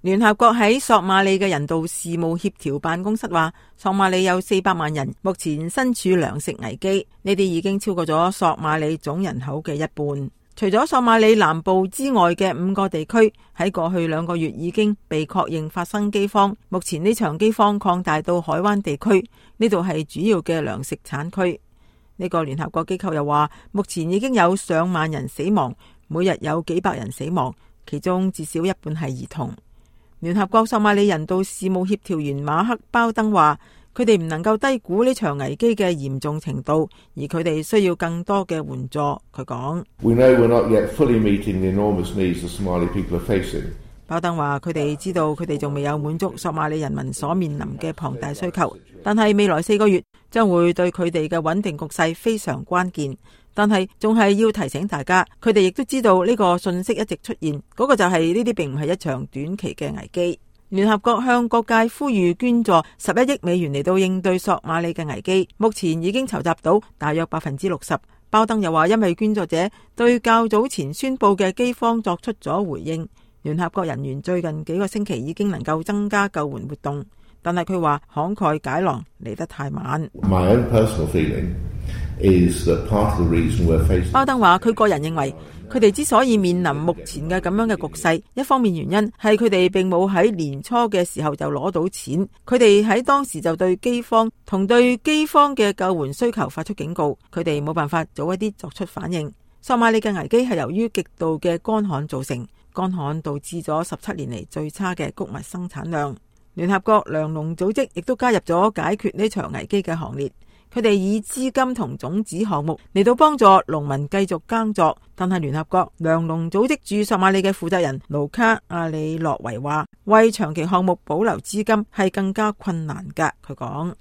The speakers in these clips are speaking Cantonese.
聯合國喺索馬里嘅人道事務協調辦公室話，索馬里有400萬人目前身處糧食危機，呢啲已經超過咗索馬里總人口嘅一半。除咗索馬里南部之外嘅5個地區喺過去2個月已經被確認發生饑荒，目前呢場饑荒擴大到海灣地區，呢度係主要嘅糧食產區。呢個聯合國機構又話，目前已經有上萬人死亡，每日有幾百人死亡，其中至少一半係兒童。聯合國索馬里人道事務協調員馬克鮑登話，佢哋唔能夠低估呢場危機嘅嚴重程度，而佢哋需要更多嘅援助。佢講，鮑登話佢哋知道佢哋仲未有滿足索馬里人民所面臨嘅龐大需求，但係未來4個月將會對佢哋嘅穩定局勢非常關鍵。但係仲係要提醒大家，佢哋亦都知道呢個信息一直出現，嗰個就係呢啲並唔係一場短期嘅危機。聯合國向各界呼籲捐助11億美元嚟到應對索馬里嘅危機，目前已經籌集到大約60%。鮑登又話，因為捐助者對較早前宣布嘅饑荒作出咗回應，聯合國人員最近幾個星期已經能夠增加救援活動，但係佢話慷慨解囊嚟得太晚。鮑登話，佢個人認為佢哋之所以面臨目前嘅咁樣嘅局勢，一方面原因係佢哋並冇喺年初嘅時候就攞到錢，佢哋喺當時就對饑荒同對饑荒嘅救援需求發出警告，佢哋冇辦法早一啲作出反應。索馬里嘅危機係由於極度嘅乾旱造成，乾旱導致咗17年嚟最差嘅穀物生產量。聯合國糧農組織亦都加入咗解決呢場危機嘅行列。佢哋以資金同種子項目嚟到幫助農民繼續耕作，但係聯合國糧農組織駐索馬里嘅負責人盧卡阿里洛維話，為長期項目保留資金係更加困難㗎。佢講，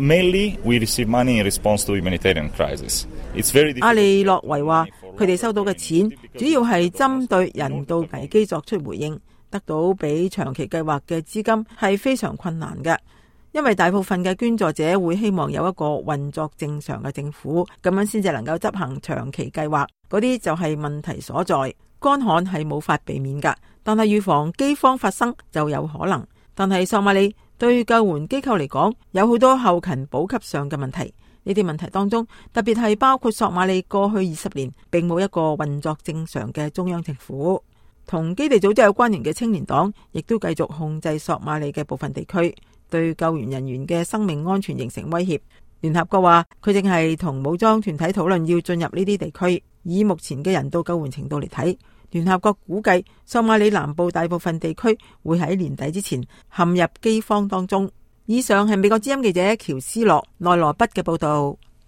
阿里洛維話，佢哋收到嘅錢主要係針對人道危機作出回應，得到比長期計劃嘅資金係非常困難㗎。因為大部分嘅捐助者會希望有一個運作正常嘅政府，咁樣先至能夠執行長期計劃。嗰啲就係問題所在。乾旱係冇法避免㗎，但係預防饑荒發生就有可能。但係索馬里對救援機構嚟講，有好多後勤補給上嘅問題。呢啲問題當中，特別係包括索馬里過去20年並冇一個運作正常嘅中央政府。同基地組織有關聯嘅青年黨亦都繼續控制索馬里嘅部分地區，對救援人員嘅生命安全形成威脅。聯合國話佢正係同武裝團體討論要進入呢啲地區。以目前嘅人道救援程度嚟睇，聯合國估計索馬里南部大部分地區會喺年底之前陷入饑荒當中。以上係美國之音記者喬斯洛內羅畢嘅報道。